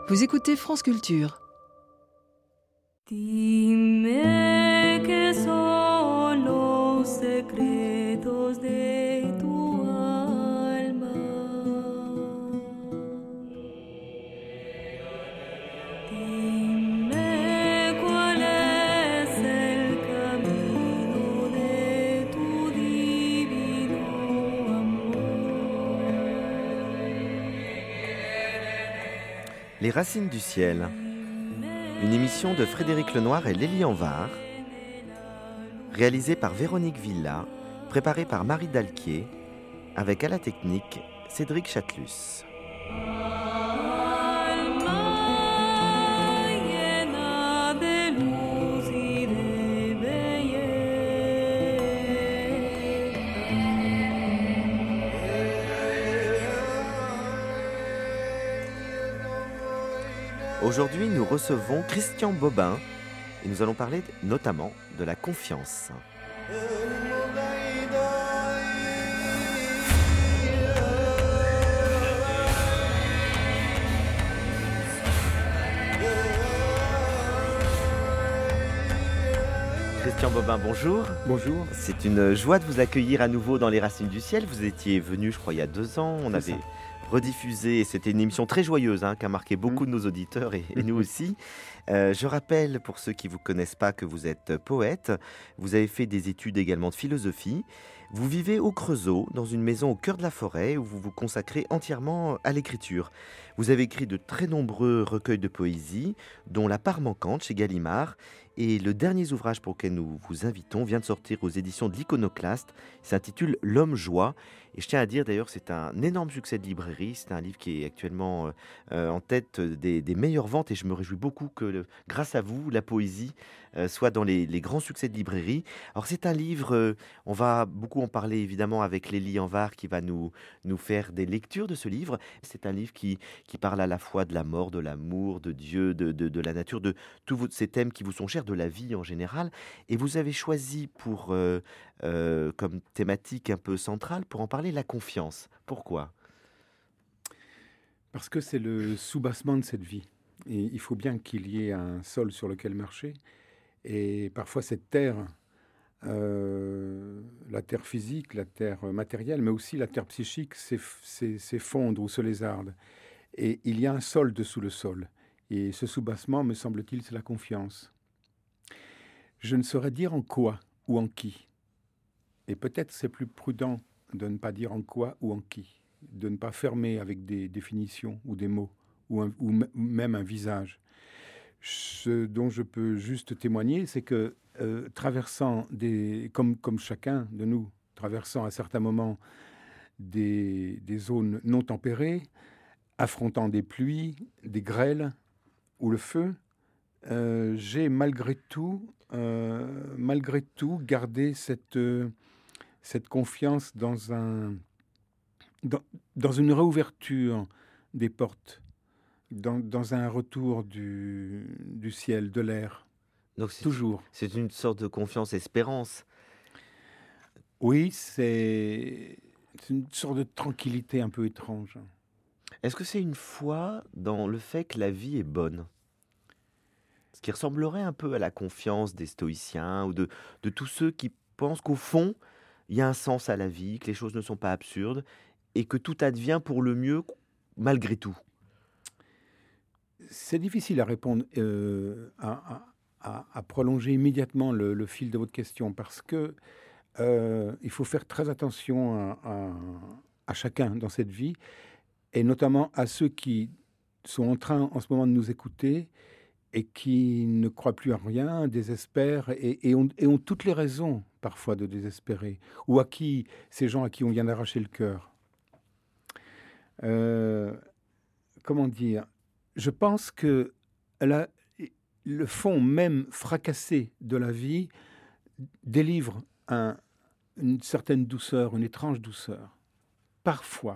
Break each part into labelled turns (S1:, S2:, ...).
S1: Vous écoutez France Culture.
S2: Dime que son los secretos de tu alma. Dime cuál es el camino de tu divino amor.
S3: Les racines du ciel, une émission de Frédéric Lenoir et Lélie Anvar, réalisée par Véronique Villa, préparée par Marie Dalquier, avec à la technique Cédric Chatelus.
S2: Alma llena de luz y de belleza.
S3: Aujourd'hui, nous recevons Christian Bobin et nous allons parler notamment de la confiance. Christian Bobin, bonjour.
S4: Bonjour.
S3: C'est une joie de vous accueillir à nouveau dans Les Racines du Ciel. Vous étiez venu, je crois, il y a 2 ans. On avait rediffusé, et c'était une émission très joyeuse qui a marqué beaucoup de nos auditeurs et nous aussi. Je rappelle, pour ceux qui ne vous connaissent pas, que vous êtes poète. Vous avez fait des études également de philosophie. Vous vivez au Creusot, dans une maison au cœur de la forêt, où vous vous consacrez entièrement à l'écriture. Vous avez écrit de très nombreux recueils de poésie, dont La part manquante chez Gallimard. Et le dernier ouvrage pour lequel nous vous invitons vient de sortir aux éditions de l'Iconoclaste. Il s'intitule L'Homme Joie. Et je tiens à dire d'ailleurs que c'est un énorme succès de librairie. C'est un livre qui est actuellement en tête des meilleures ventes. Et je me réjouis beaucoup que, grâce à vous, la poésie soit dans les grands succès de librairie. Alors c'est un livre, on va beaucoup en parler évidemment avec Lélie Anvar qui va nous faire des lectures de ce livre. C'est un livre qui parle à la fois de la mort, de l'amour, de Dieu, de la nature, de tous ces thèmes qui vous sont chers, de la vie en général. Et vous avez choisi pour comme thématique un peu centrale pour en parler la confiance. Pourquoi ?
S4: Parce que c'est le soubassement de cette vie. Et il faut bien qu'il y ait un sol sur lequel marcher. Et parfois cette terre, la terre physique, la terre matérielle, mais aussi la terre psychique, s'effondre ou se lézarde. Et il y a un sol dessous le sol. Et ce soubassement, me semble-t-il, c'est la confiance. Je ne saurais dire en quoi ou en qui. Et peut-être c'est plus prudent de ne pas dire en quoi ou en qui, de ne pas fermer avec des définitions ou des mots, ou même un visage. Ce dont je peux juste témoigner, c'est que traversant comme chacun de nous, traversant à certains moments des zones non tempérées, affrontant des pluies, des grêles ou le feu, j'ai malgré tout gardé cette confiance dans une réouverture des portes, dans un retour du ciel, de l'air.
S3: Donc
S4: Toujours.
S3: C'est une sorte de confiance-espérance.
S4: Oui, c'est une sorte de tranquillité un peu étrange.
S3: Est-ce que c'est une foi dans le fait que la vie est bonne ? Ce qui ressemblerait un peu à la confiance des stoïciens ou de tous ceux qui pensent qu'au fond, il y a un sens à la vie, que les choses ne sont pas absurdes et que tout advient pour le mieux malgré tout.
S4: C'est difficile à répondre, à prolonger immédiatement le fil de votre question parce que il faut faire très attention à chacun dans cette vie et notamment à ceux qui sont en train en ce moment de nous écouter et qui ne croient plus à rien, désespèrent et ont toutes les raisons parfois de désespérer, ou ces gens à qui on vient d'arracher le cœur. Comment dire ? Je pense que le fond même fracassé de la vie délivre une certaine douceur, une étrange douceur. Parfois.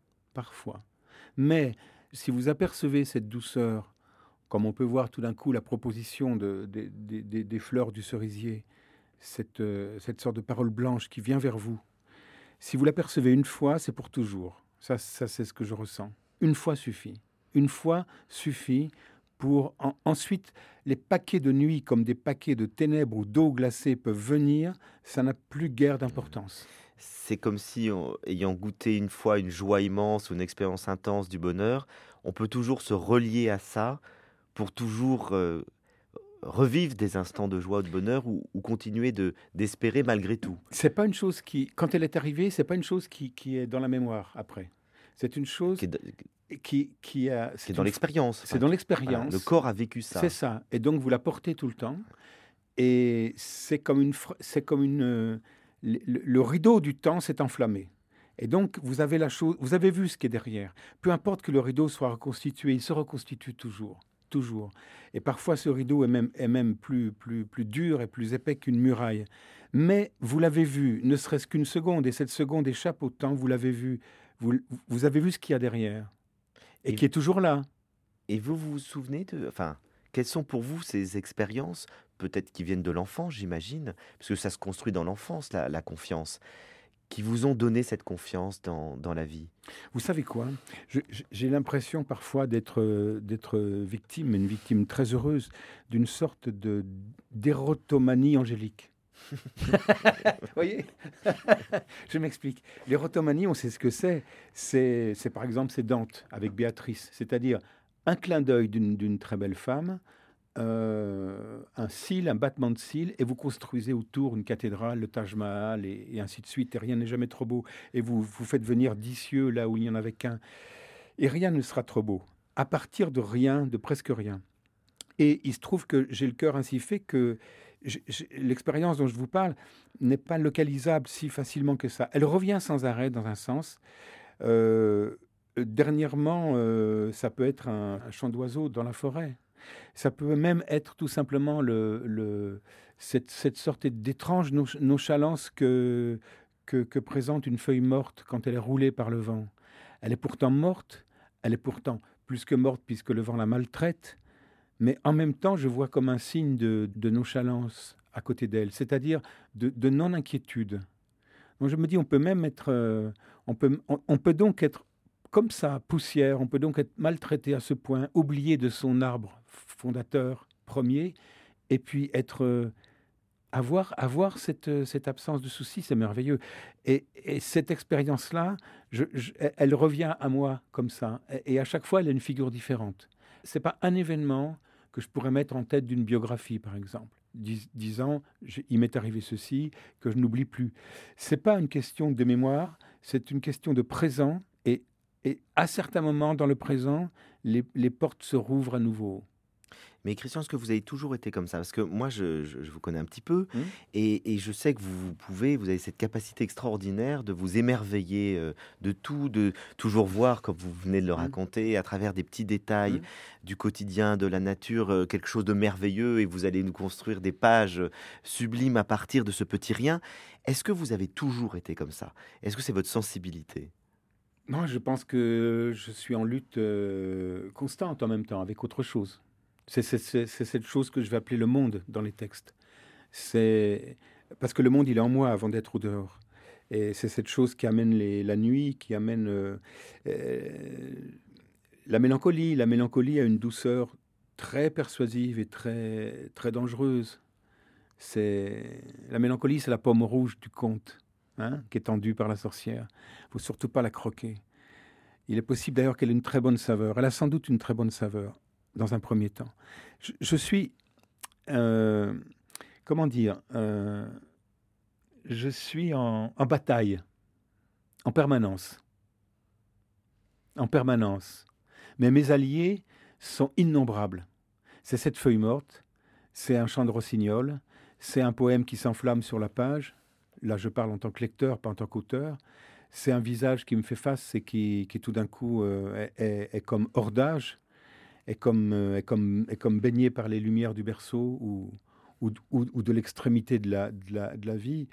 S4: Mais si vous apercevez cette douceur, comme on peut voir tout d'un coup la proposition des fleurs du cerisier, cette sorte de parole blanche qui vient vers vous, si vous l'apercevez une fois, c'est pour toujours. Ça c'est ce que je ressens. Une fois suffit. Une fois suffit pour ensuite les paquets de nuit comme des paquets de ténèbres ou d'eau glacée peuvent venir, ça n'a plus guère d'importance.
S3: C'est comme si, ayant goûté une fois une joie immense ou une expérience intense du bonheur, on peut toujours se relier à ça pour toujours revivre des instants de joie ou de bonheur ou continuer d'espérer malgré tout.
S4: C'est pas une chose qui, quand elle est arrivée, c'est pas une chose qui est dans la mémoire après. C'est une chose
S3: Qui est, de-
S4: qui a,
S3: qui est dans l'expérience.
S4: c'est dans
S3: Voilà,
S4: l'expérience.
S3: le corps a vécu ça.
S4: C'est ça. Et donc vous la portez tout le temps. Et c'est comme le rideau du temps s'est enflammé. Et donc vous avez la chose, vous avez vu ce qui est derrière. Peu importe que le rideau soit reconstitué, il se reconstitue toujours, toujours. Et parfois ce rideau est même plus dur et plus épais qu'une muraille. Mais vous l'avez vu, ne serait-ce qu'une seconde, et cette seconde échappe au temps. Vous l'avez vu, vous avez vu ce qu'il y a derrière et
S3: Et,
S4: qui est toujours là.
S3: et vous vous souvenez enfin, quelles sont pour vous ces expériences, peut-être qui viennent de l'enfance, j'imagine, parce que ça se construit dans l'enfance, la confiance, qui vous ont donné cette confiance dans la vie?
S4: Vous savez quoi? J'ai l'impression parfois d'être victime, une victime très heureuse, d'une sorte d'érotomanie angélique. Vous voyez? Je m'explique. L'érotomanie, on sait ce que c'est. C'est par exemple, c'est Dante avec Béatrice. C'est-à-dire un clin d'œil d'une très belle femme, un cil, un battement de cils, et vous construisez autour une cathédrale, le Taj Mahal, et ainsi de suite, et rien n'est jamais trop beau. Et vous faites venir 10 cieux là où il n'y en avait qu'un. Et rien ne sera trop beau. À partir de rien, de presque rien. Et il se trouve que j'ai le cœur ainsi fait que l'expérience dont je vous parle n'est pas localisable si facilement que ça. Elle revient sans arrêt dans un sens. Euh, Dernièrement, ça peut être un chant d'oiseau dans la forêt. Ça peut même être tout simplement cette sorte d'étrange nonchalance que présente une feuille morte quand elle est roulée par le vent. Elle est pourtant morte, elle est pourtant plus que morte puisque le vent la maltraite, mais en même temps, je vois comme un signe de nonchalance à côté d'elle, c'est-à-dire de non-inquiétude. Donc je me dis, on peut même être, on peut donc être comme ça, poussière, on peut donc être maltraité à ce point, oublié de son arbre fondateur premier, et puis avoir cette absence de soucis, c'est merveilleux. Et cette expérience-là, elle revient à moi comme ça, et à chaque fois, elle a une figure différente. C'est pas un événement que je pourrais mettre en tête d'une biographie, par exemple, disant il m'est arrivé ceci, que je n'oublie plus. C'est pas une question de mémoire, c'est une question de présent, et à certains moments dans le présent, les portes se rouvrent à nouveau.
S3: Mais Christian, est-ce que vous avez toujours été comme ça? Parce que moi, je vous connais un petit peu
S4: Hum,
S3: et je sais que vous avez cette capacité extraordinaire de vous émerveiller de tout, de toujours voir, comme vous venez de le
S4: hum,
S3: raconter, à travers des petits détails
S4: hum.
S3: du quotidien, de la nature, quelque chose de merveilleux et vous allez nous construire des pages sublimes à partir de ce petit rien. Est-ce que vous avez toujours été comme ça? Est-ce que c'est votre sensibilité?
S4: Non, je pense que je suis en lutte constante en même temps avec autre chose. C'est cette chose que je vais appeler le monde dans les textes. C'est parce que le monde, il est en moi avant d'être au dehors. Et c'est cette chose qui amène la nuit, qui amène euh, la mélancolie. La mélancolie a une douceur très persuasive et très dangereuse. La mélancolie, c'est la pomme rouge du conte, hein, qui est tendue par la sorcière. Il ne faut surtout pas la croquer. Il est possible d'ailleurs qu'elle ait une très bonne saveur. Elle a sans doute une très bonne saveur, dans un premier temps. Je suis, euh, comment dire, je suis en bataille, en permanence, en permanence. Mais mes alliés sont innombrables. C'est cette feuille morte, c'est un chant de rossignol, c'est un poème qui s'enflamme sur la page. Là, je parle en tant que lecteur, pas en tant qu'auteur. C'est un visage qui me fait face et qui tout d'un coup est comme hors d'âge, est comme baigné par les lumières du berceau ou de l'extrémité de la vie.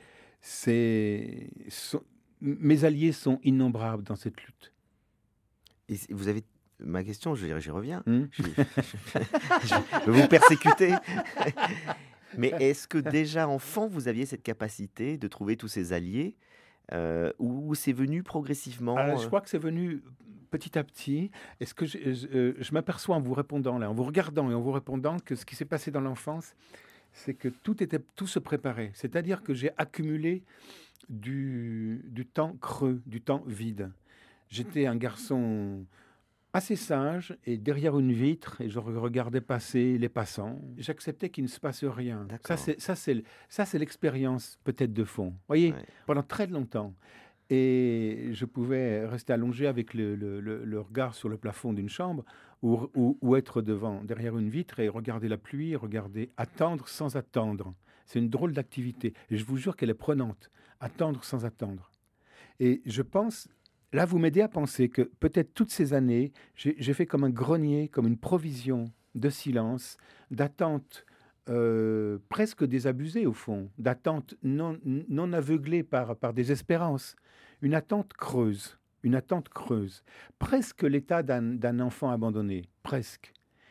S4: Mes alliés sont innombrables dans cette lutte.
S3: Et vous avez ma question, j'y reviens.
S4: Hmm.
S3: Je vais vous persécuter. Mais est-ce que déjà enfant, vous aviez cette capacité de trouver tous ces alliés ou c'est venu progressivement
S4: Je crois que c'est venu petit à petit, est-ce que je m'aperçois en vous répondant là, en vous regardant et en vous répondant que ce qui s'est passé dans l'enfance, c'est que tout se préparait. C'est-à-dire que j'ai accumulé du temps creux, du temps vide. J'étais un garçon assez sage et derrière une vitre et je regardais passer les passants. J'acceptais qu'il ne se passe rien.
S3: D'accord.
S4: Ça, c'est l'expérience peut-être de fond. Vous voyez,
S3: Ouais.
S4: pendant très longtemps. Et je pouvais rester allongé avec le regard sur le plafond d'une chambre ou être derrière une vitre et regarder la pluie, attendre sans attendre. C'est une drôle d'activité. Et je vous jure qu'elle est prenante. Attendre sans attendre. Et je pense, là, vous m'aidez à penser que peut-être toutes ces années, j'ai fait comme un grenier, comme une provision de silence, d'attente presque désabusée au fond, d'attente non aveuglée par désespérance. Une attente creuse, presque l'état d'un enfant abandonné, presque.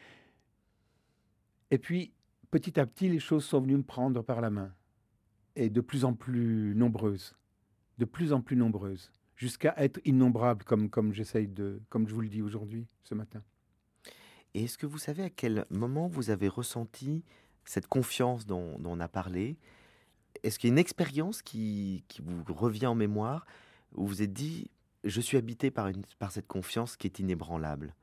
S4: Et puis, petit à petit, les choses sont venues me prendre par la main, et de plus en plus nombreuses, jusqu'à être innombrables, comme je vous le dis aujourd'hui, ce matin.
S3: Et est-ce que vous savez à quel moment vous avez ressenti cette confiance dont on a parlé? Est-ce qu'il y a une expérience qui vous revient en mémoire, où vous vous êtes dit, je suis habité par cette confiance qui est inébranlable?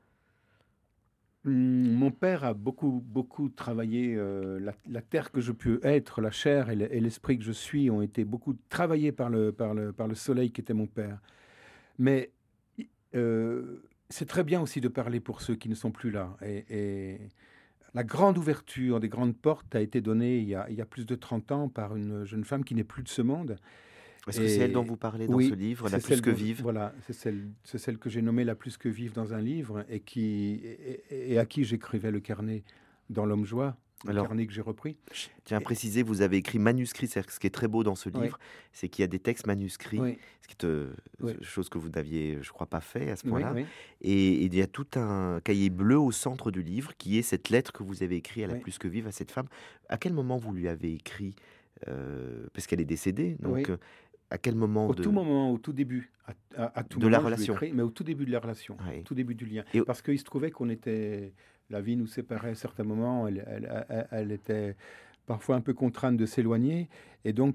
S4: Mon père a beaucoup travaillé, la terre que je peux être, la chair et l'esprit que je suis ont été beaucoup travaillés par le soleil qui était mon père. Mais c'est très bien aussi de parler pour ceux qui ne sont plus là. Et la grande ouverture des grandes portes a été donnée il y a plus de 30 ans par une jeune femme qui n'est plus de ce monde.
S3: Est-ce que c'est elle dont vous parlez dans ce livre, La plus que vive?
S4: Voilà, c'est celle que j'ai nommée La plus que vive dans un livre et à qui j'écrivais le carnet dans l'Homme Joie, carnet que j'ai repris.
S3: Je tiens à préciser, vous avez écrit manuscrit, c'est-à-dire que ce qui est très beau dans ce livre, c'est qu'il y a des textes manuscrits, ce qui est chose que vous n'aviez, je crois, pas fait à ce point-là. Et il y a tout un cahier bleu au centre du livre qui est cette lettre que vous avez écrite à La plus que vive, à cette femme. À quel moment vous lui avez écrit parce qu'elle est décédée, donc à quel moment
S4: Au tout début, à tout
S3: de
S4: moment,
S3: la relation,
S4: mais au tout début de la relation, au tout début du lien. Parce qu'il se trouvait la vie nous séparait à certains moments, elle était parfois un peu contrainte de s'éloigner, et donc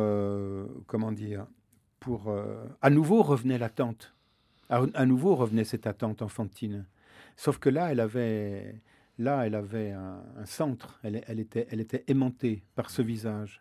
S4: à nouveau revenait l'attente, à nouveau revenait cette attente enfantine. Sauf que là, elle avait un centre, elle était aimantée par ce visage.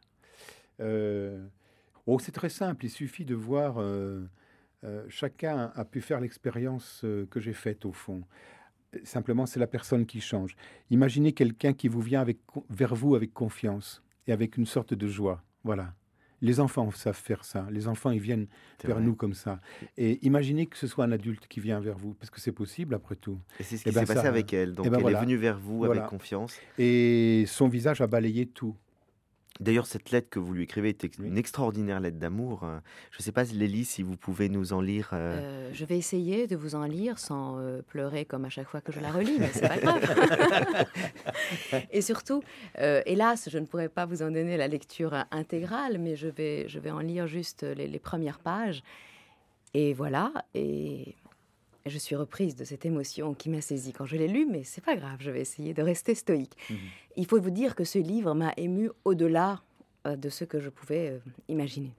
S4: C'est très simple, il suffit de voir, chacun a pu faire l'expérience que j'ai faite au fond. Simplement, c'est la personne qui change. Imaginez quelqu'un qui vous vient vers vous avec confiance et avec une sorte de joie. Voilà. Les enfants savent faire ça. Les enfants, ils viennent vers nous comme ça. Et imaginez que ce soit un adulte qui vient vers vous, parce que c'est possible après tout.
S3: Et c'est ce qui s'est passé avec elle. Donc elle est venue vers vous avec confiance.
S4: Et son visage a balayé tout.
S3: D'ailleurs, cette lettre que vous lui écrivez est une extraordinaire lettre d'amour. Je ne sais pas, Lélie, si vous pouvez nous en lire.
S1: Je vais essayer de vous en lire sans pleurer comme à chaque fois que je la relis, mais c'est pas grave. Et surtout, hélas, je ne pourrai pas vous en donner la lecture intégrale, mais je vais en lire juste les premières pages. Et voilà, et je suis reprise de cette émotion qui m'a saisie quand je l'ai lu, mais c'est pas grave, je vais essayer de rester stoïque. Il faut vous dire que ce livre m'a émue au-delà de ce que je pouvais imaginer.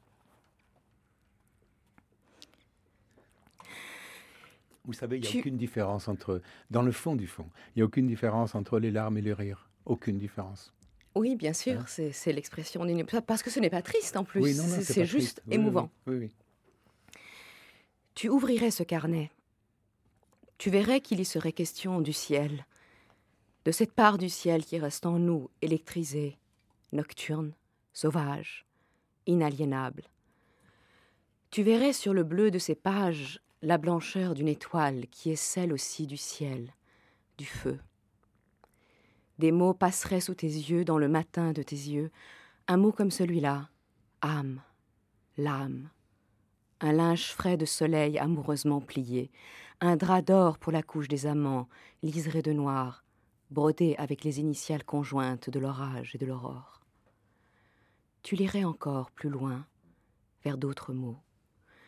S4: Vous savez, il n'y a aucune différence dans le fond du fond, il n'y a aucune différence entre les larmes et les rires. Aucune différence.
S1: Oui, bien sûr, c'est l'expression d'une... Parce que ce n'est pas triste en plus,
S4: oui, non,
S1: c'est juste émouvant.
S4: Oui.
S1: Tu ouvrirais ce carnet. Tu verrais qu'il y serait question du ciel, de cette part du ciel qui reste en nous, électrisée, nocturne, sauvage, inaliénable. Tu verrais sur le bleu de ces pages la blancheur d'une étoile qui est celle aussi du ciel, du feu. Des mots passeraient sous tes yeux dans le matin de tes yeux, un mot comme celui-là, âme, l'âme. Un linge frais de soleil amoureusement plié, un drap d'or pour la couche des amants, liseré de noir, brodé avec les initiales conjointes de l'orage et de l'aurore. Tu lirais encore plus loin, vers d'autres mots.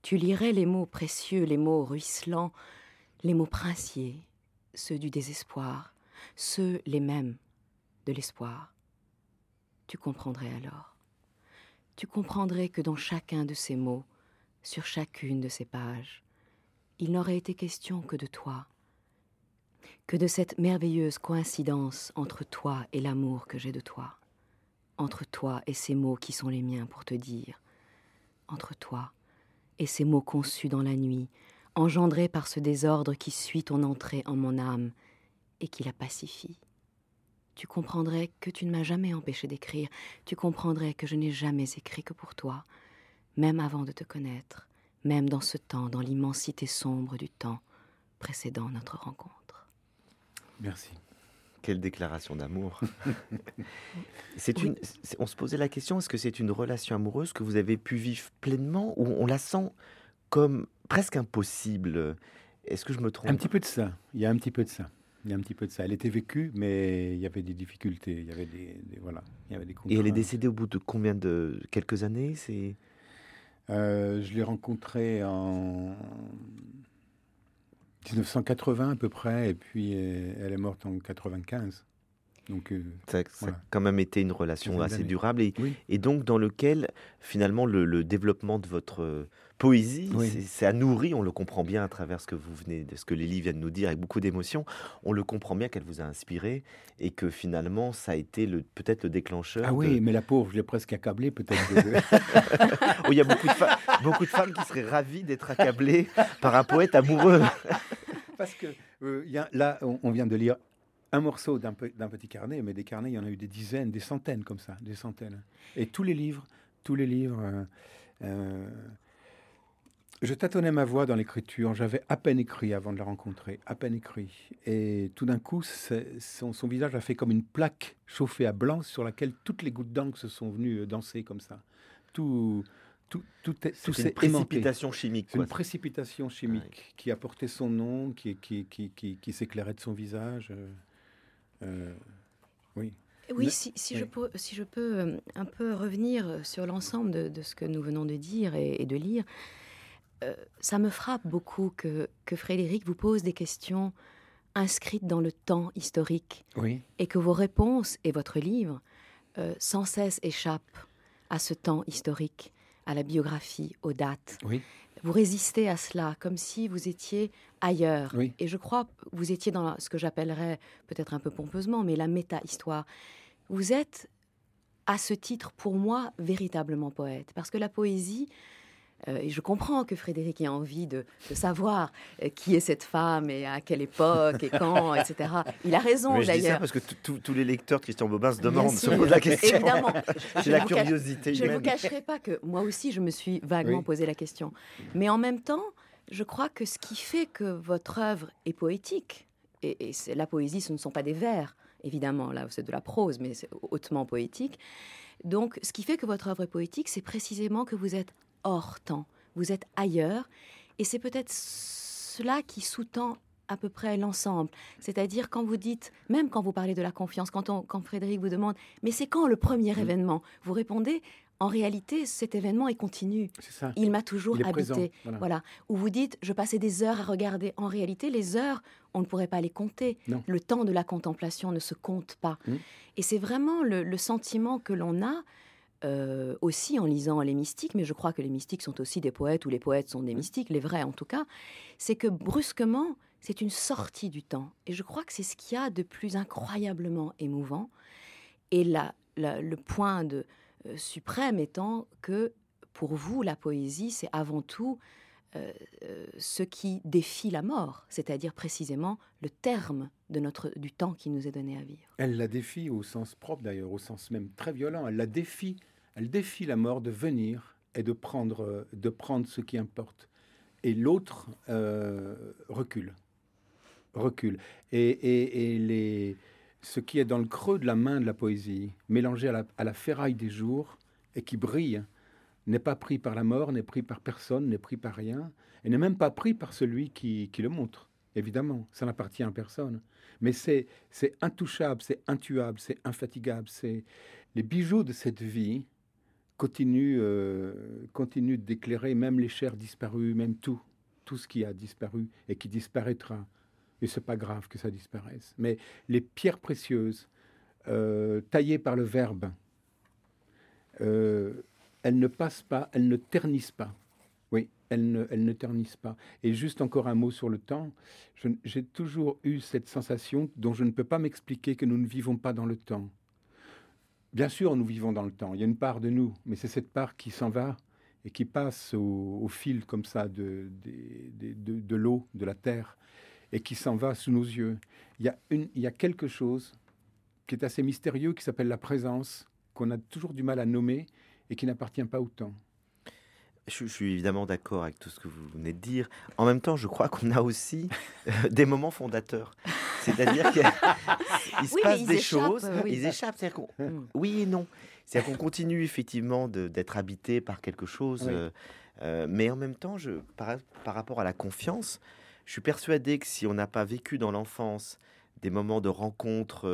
S1: tu lirais les mots précieux, les mots ruisselants, les mots princiers, ceux du désespoir, ceux les mêmes de l'espoir. Tu comprendrais alors. Tu comprendrais que dans chacun de ces mots, sur chacune de ces pages, il n'aurait été question que de toi, que de cette merveilleuse coïncidence entre toi et l'amour que j'ai de toi, entre toi et ces mots qui sont les miens pour te dire, entre toi et ces mots conçus dans la nuit, engendrés par ce désordre qui suit ton entrée en mon âme et qui la pacifie. Tu comprendrais que tu ne m'as jamais empêché d'écrire, tu comprendrais que je n'ai jamais écrit que pour toi, même avant de te connaître, même dans ce temps, dans l'immensité sombre du temps précédant notre rencontre.
S4: Merci.
S3: Quelle déclaration d'amour.
S1: Oui.
S3: On se posait la question, est-ce que c'est une relation amoureuse que vous avez pu vivre pleinement ou on la sent comme presque impossible? Est-ce que je me trompe?
S4: Un petit peu de ça. Il y a un petit peu de ça. Il y a un petit peu de ça. Elle était vécue, mais il y avait des difficultés. Il y avait voilà. Il y avait des
S3: Et elle est
S4: contraintes.
S3: décédée au bout de combien de... quelques années?
S4: Je l'ai rencontrée en 1980 à peu près, et puis elle est morte en 95. Donc,
S3: Ça a
S4: voilà.
S3: quand même été une relation
S4: Quinzaine
S3: assez
S4: d'années.
S3: durable
S4: Oui.
S3: et donc dans lequel finalement le développement de votre poésie
S4: Oui.
S3: ça a nourri, on le comprend bien à travers ce que vous venez, de ce que Lélie vient de nous dire avec beaucoup d'émotion, on le comprend bien qu'elle vous a inspiré et que finalement ça a été peut-être le déclencheur.
S4: Ah oui, mais la pauvre, je l'ai presque accablée peut-être.
S3: Oh, il y a beaucoup de femmes qui seraient ravies d'être accablées par un poète amoureux.
S4: Parce que là, on vient de lire un morceau d'un petit carnet, mais des carnets, il y en a eu des dizaines, des centaines comme ça, des centaines. Et tous les livres, je tâtonnais ma voix dans l'écriture. J'avais à peine écrit avant de la rencontrer, à peine écrit. Et tout d'un coup, son visage a fait comme une plaque chauffée à blanc sur laquelle toutes les gouttes d'encre se sont venues danser comme ça. Tout
S3: C'est
S4: s'est
S3: une
S4: aimanté.
S3: précipitation chimique.
S4: C'est
S3: quoi.
S4: une précipitation chimique qui a porté son nom, qui s'éclairait de son visage. Oui.
S1: Oui,
S4: Mais-
S1: si
S4: oui.
S1: je peux un peu revenir sur l'ensemble de ce que nous venons de dire et de lire, ça me frappe beaucoup que Frédéric vous pose des questions inscrites dans le temps historique
S4: Oui.
S1: et que vos réponses et votre livre sans cesse échappent à ce temps historique, à la biographie, aux dates.
S4: Oui.
S1: Vous résistez à cela comme si vous étiez ailleurs.
S4: Oui.
S1: Et je crois que vous étiez dans ce que j'appellerais, peut-être un peu pompeusement, mais la méta-histoire. Vous êtes, à ce titre, pour moi, véritablement poète. Parce que la poésie, et je comprends que Frédéric ait envie de savoir qui est cette femme et à quelle époque et quand, etc. Il a raison,
S3: Mais je dis ça
S1: d'ailleurs.
S3: parce que tous les lecteurs de Christian Bobin se
S1: Bien
S3: demandent, se
S1: sûr.
S3: posent la question.
S1: Évidemment.
S3: C'est la curiosité
S1: Je ne vous
S3: humaine.
S1: cacherai pas que moi aussi, je me suis vaguement
S4: Oui.
S1: posé la question. Mais en même temps, je crois que ce qui fait que votre œuvre est poétique, et la poésie, ce ne sont pas des vers, évidemment, là, c'est de la prose, mais c'est hautement poétique. Donc, ce qui fait que votre œuvre est poétique, c'est précisément que vous êtes hors temps, vous êtes ailleurs, et c'est peut-être cela qui sous-tend à peu près l'ensemble. C'est-à-dire quand vous dites, même quand vous parlez de la confiance, quand Frédéric vous demande, mais c'est quand le premier événement? Vous répondez, en réalité, cet événement est continu.
S4: C'est ça.
S1: Il m'a toujours
S4: Il est
S1: habité.
S4: présent, voilà.
S1: Voilà. Ou vous dites, je passais des heures à regarder. En réalité, les heures, on ne pourrait pas les compter.
S4: Non.
S1: Le temps de la contemplation ne se compte pas.
S4: Mm.
S1: Et c'est vraiment le sentiment que l'on a aussi en lisant les mystiques, mais je crois que les mystiques sont aussi des poètes, ou les poètes sont des mystiques, les vrais en tout cas, c'est que brusquement, c'est une sortie du temps. Et je crois que c'est ce qu'il y a de plus incroyablement émouvant. Et le point suprême étant que pour vous, la poésie, c'est avant tout ce qui défie la mort, c'est-à-dire précisément le terme du temps qui nous est donné à vivre.
S4: Elle la défie au sens propre d'ailleurs, au sens même très violent. Elle défie la mort de venir et de prendre ce qui importe. Et l'autre recule. Et ce qui est dans le creux de la main de la poésie, mélangé à la ferraille des jours et qui brille, n'est pas pris par la mort, n'est pris par personne, n'est pris par rien, et n'est même pas pris par celui qui le montre. Évidemment, ça n'appartient à personne. Mais c'est intouchable, c'est intuable, c'est infatigable. C'est les bijoux de cette vie continue d'éclairer même les chairs disparues, même tout ce qui a disparu et qui disparaîtra. Et c'est pas grave que ça disparaisse. Mais les pierres précieuses, taillées par le Verbe, elles ne passent pas, elles ne ternissent pas. Oui, elles ne ternissent pas. Et juste encore un mot sur le temps. J'ai toujours eu cette sensation dont je ne peux pas m'expliquer que nous ne vivons pas dans le temps. Bien sûr, nous vivons dans le temps. Il y a une part de nous, mais c'est cette part qui s'en va et qui passe au fil comme ça de l'eau, de la terre, et qui s'en va sous nos yeux. Il y a quelque chose qui est assez mystérieux, qui s'appelle la présence, qu'on a toujours du mal à nommer et qui n'appartient pas au temps.
S3: Je suis évidemment d'accord avec tout ce que vous venez de dire. En même temps, je crois qu'on a aussi des moments fondateurs. C'est-à-dire qu'il se
S1: Oui, mais
S3: passe
S1: ils
S3: des
S1: échappent,
S3: choses,
S1: oui.
S3: ils échappent. C'est-à-dire qu'on-
S1: Mm.
S3: Oui et non. C'est-à-dire qu'on continue effectivement d'être habité par quelque chose.
S4: Oui.
S3: Mais en même temps, par rapport à la confiance, je suis persuadé que si on n'a pas vécu dans l'enfance des moments de rencontre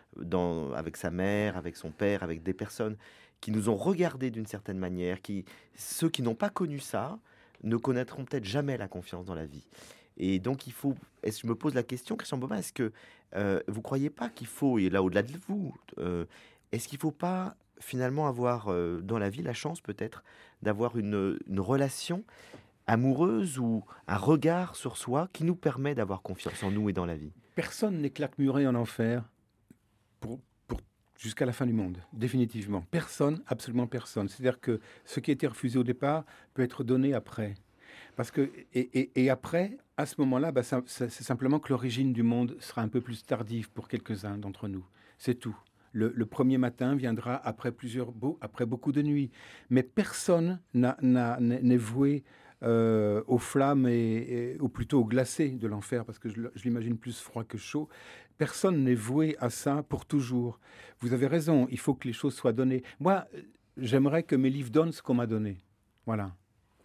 S3: avec sa mère, avec son père, avec des personnes qui nous ont regardés d'une certaine manière, ceux qui n'ont pas connu ça ne connaîtront peut-être jamais la confiance dans la vie. Et donc je me pose la question, Christian Bobin, est-ce que vous croyez pas qu'il faut, et là au-delà de vous, est-ce qu'il faut pas finalement avoir dans la vie la chance peut-être d'avoir une relation amoureuse ou un regard sur soi qui nous permet d'avoir confiance en nous et dans la vie?
S4: Personne n'est claquemuré en enfer pour jusqu'à la fin du monde, définitivement. Personne, absolument personne. C'est-à-dire que ce qui a été refusé au départ peut être donné après. Parce que, et après, à ce moment-là, c'est simplement que l'origine du monde sera un peu plus tardive pour quelques-uns d'entre nous. C'est tout. Le premier matin viendra après beaucoup de nuits. Mais personne n'est voué aux flammes ou plutôt aux glacés de l'enfer, parce que je l'imagine plus froid que chaud. Personne n'est voué à ça pour toujours. Vous avez raison, il faut que les choses soient données. Moi, j'aimerais que mes livres donnent ce qu'on m'a donné. Voilà.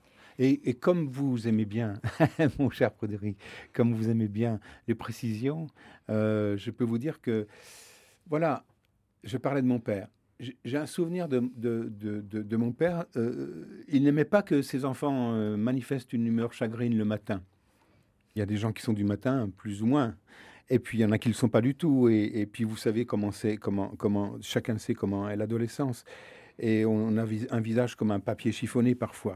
S4: Et comme vous aimez bien, mon cher Frédéric, comme vous aimez bien les précisions, je peux vous dire que, voilà, je parlais de mon père. J'ai un souvenir de mon père. Il n'aimait pas que ses enfants manifestent une humeur chagrine le matin. Il y a des gens qui sont du matin, plus ou moins. Et puis, il y en a qui ne le sont pas du tout. Et puis, vous savez comment chacun sait comment est l'adolescence. Et on a un visage comme un papier chiffonné parfois.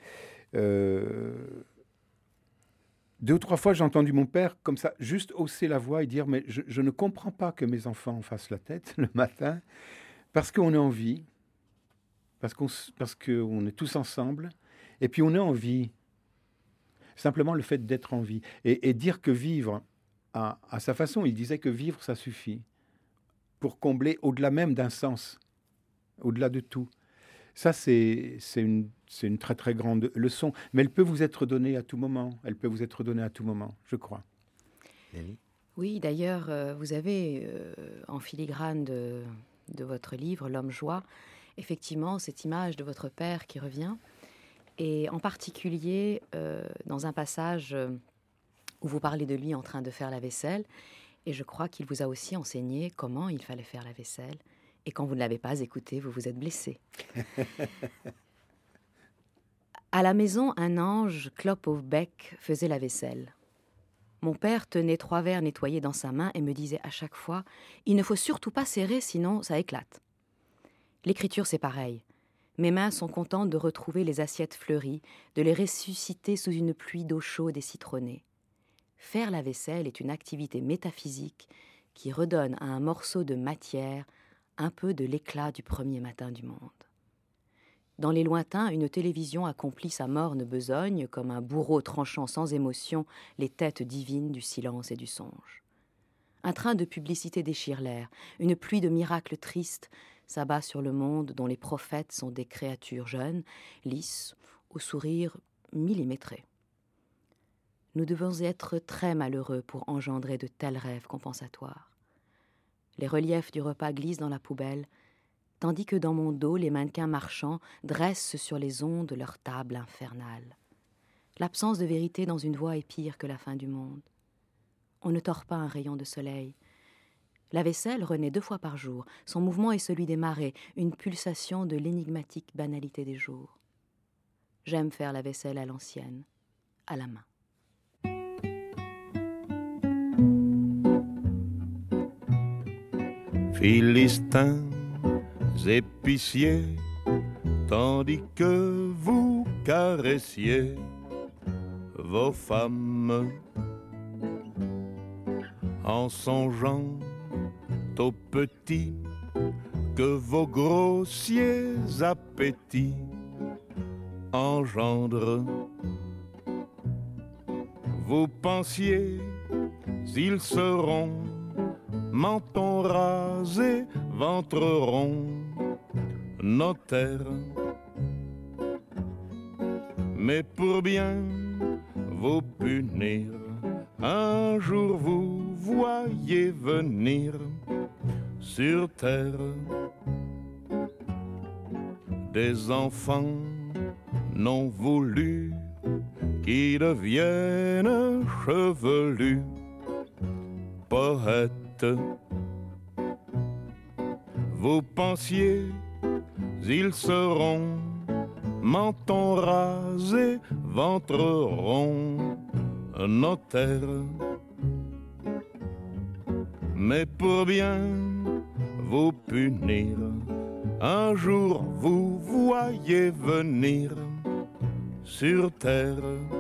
S4: 2 ou 3 fois, j'ai entendu mon père comme ça, juste hausser la voix et dire « Mais je ne comprends pas que mes enfants fassent la tête le matin, parce qu'on est en vie, parce qu'on est tous ensemble, et puis on est en vie. Simplement le fait d'être en vie. Et dire que vivre, à sa façon, il disait que vivre, ça suffit, pour combler au-delà même d'un sens, au-delà de tout. Ça, c'est une très, très grande leçon. Mais elle peut vous être donnée à tout moment. Elle peut vous être donnée à tout moment, je crois.
S3: Nelly?
S1: Oui, d'ailleurs, vous avez en filigrane de votre livre, L'homme joie, effectivement, cette image de votre père qui revient. Et en particulier, dans un passage où vous parlez de lui en train de faire la vaisselle. Et je crois qu'il vous a aussi enseigné comment il fallait faire la vaisselle. Et quand vous ne l'avez pas écouté, vous vous êtes blessé. À la maison, un ange, clope au bec, faisait la vaisselle. Mon père tenait 3 verres nettoyés dans sa main et me disait à chaque fois « Il ne faut surtout pas serrer, sinon ça éclate. » L'écriture, c'est pareil. Mes mains sont contentes de retrouver les assiettes fleuries, de les ressusciter sous une pluie d'eau chaude et citronnée. Faire la vaisselle est une activité métaphysique qui redonne à un morceau de matière un peu de l'éclat du premier matin du monde. Dans les lointains, une télévision accomplit sa morne besogne comme un bourreau tranchant sans émotion les têtes divines du silence et du songe. Un train de publicité déchire l'air, une pluie de miracles tristes s'abat sur le monde dont les prophètes sont des créatures jeunes, lisses, au sourire millimétré. Nous devons être très malheureux pour engendrer de tels rêves compensatoires. Les reliefs du repas glissent dans la poubelle, tandis que dans mon dos, les mannequins marchands dressent sur les ondes leur table infernale. L'absence de vérité dans une voix est pire que la fin du monde. On ne tord pas un rayon de soleil. La vaisselle renaît 2 fois par jour. Son mouvement est celui des marées, une pulsation de l'énigmatique banalité des jours. J'aime faire la vaisselle à l'ancienne, à la main.
S5: Philistins, épiciers, tandis que vous caressiez vos femmes en songeant aux petits que vos grossiers appétits engendrent. Vous pensiez, ils seront menton rasé, ventre rond, notaire. Mais pour bien vous punir, un jour vous voyez venir sur terre des enfants non voulus qui deviennent chevelus, poètes. Vous pensiez, ils seront menton rasé, ventre rond, notaire. Mais pour bien vous punir, un jour vous voyez venir sur terre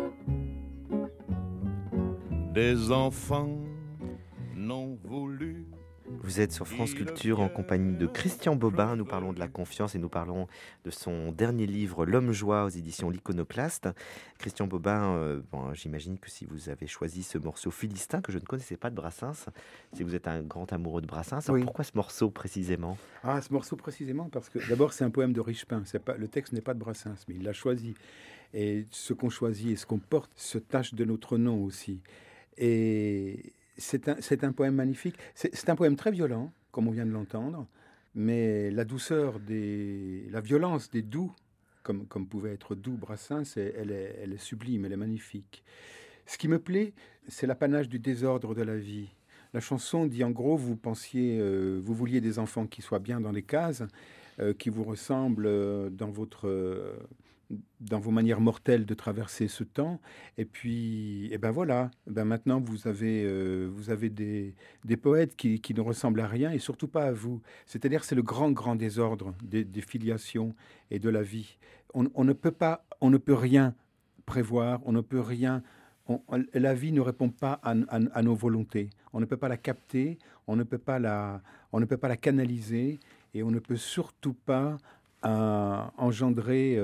S5: des enfants non voulus.
S3: Vous êtes sur France Culture en compagnie de Christian Bobin. Nous parlons de la confiance et nous parlons de son dernier livre, L'Homme Joie, aux éditions L'Iconoclaste. Christian Bobin, j'imagine que si vous avez choisi ce morceau Philistin, que je ne connaissais pas de Brassens, si vous êtes un grand amoureux de Brassens, alors
S4: Oui.
S3: pourquoi ce morceau précisément ?
S4: Ah, ce morceau précisément, parce que d'abord, c'est un poème de Richepin. Le texte n'est pas de Brassens, mais il l'a choisi. Et ce qu'on choisit et ce qu'on porte se tache de notre nom aussi. Et c'est un poème magnifique. C'est un poème très violent, comme on vient de l'entendre, mais la douceur, la violence des doux, comme pouvait être doux Brassens, elle est sublime, elle est magnifique. Ce qui me plaît, c'est l'apanage du désordre de la vie. La chanson dit en gros, vous vouliez des enfants qui soient bien dans les cases, qui vous ressemblent dans vos manières mortelles de traverser ce temps. Et puis, voilà. Maintenant, vous avez des poètes qui ne ressemblent à rien et surtout pas à vous. C'est-à-dire, c'est le grand désordre des filiations et de la vie. On ne peut rien prévoir, on ne peut rien. La vie ne répond pas à nos volontés. On ne peut pas la capter, on ne peut pas la canaliser et on ne peut surtout pas engendrer,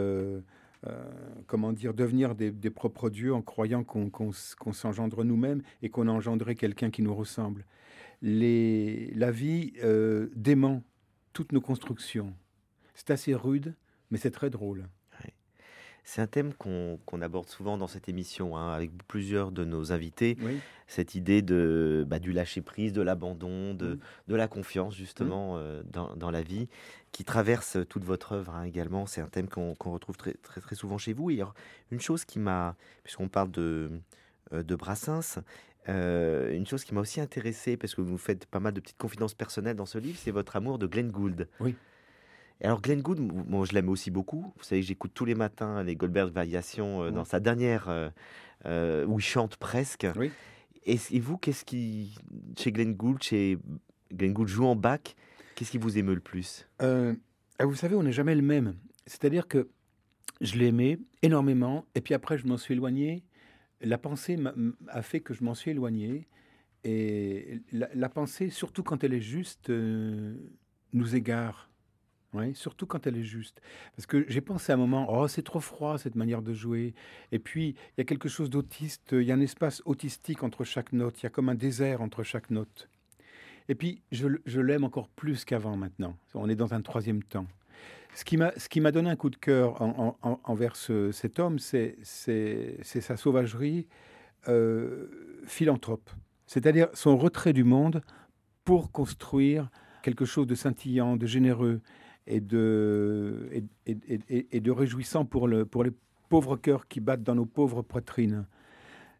S4: devenir des propres dieux en croyant qu'on s'engendre nous-mêmes et qu'on a engendré quelqu'un qui nous ressemble. La vie dément toutes nos constructions. C'est assez rude, mais c'est très drôle.
S3: C'est un thème qu'on aborde souvent dans cette émission, avec plusieurs de nos invités.
S4: Oui.
S3: Cette idée du lâcher-prise, de l'abandon, de la confiance, justement, dans la vie, qui traverse toute votre œuvre également. C'est un thème qu'on retrouve très, très, très souvent chez vous. Et alors, une chose qui m'a, puisqu'on parle de Brassens, une chose qui m'a aussi intéressé, parce que vous faites pas mal de petites confidences personnelles dans ce livre, c'est votre amour de Glenn Gould.
S4: Oui.
S3: Et alors Glenn Gould, moi je l'aime aussi beaucoup. Vous savez, j'écoute tous les matins les Goldberg Variations dans sa dernière, où il chante presque.
S4: Oui.
S3: Et vous, qu'est-ce qui, chez Glenn Gould jouant Bach, qu'est-ce qui vous émeut le plus ?
S4: Vous savez, on n'est jamais le même. C'est-à-dire que je l'ai aimé énormément, et puis après je m'en suis éloigné. La pensée a fait que je m'en suis éloigné. Et la pensée, surtout quand elle est juste, nous égare. Oui, surtout quand elle est juste. Parce que j'ai pensé à un moment, oh, c'est trop froid cette manière de jouer. Et puis, il y a quelque chose d'autiste, il y a un espace autistique entre chaque note, il y a comme un désert entre chaque note. Et puis, je l'aime encore plus qu'avant maintenant. On est dans un troisième temps. Ce qui m'a donné un coup de cœur envers cet homme, c'est sa sauvagerie philanthrope. C'est-à-dire son retrait du monde pour construire quelque chose de scintillant, de généreux, et de réjouissant pour les pauvres cœurs qui battent dans nos pauvres poitrines.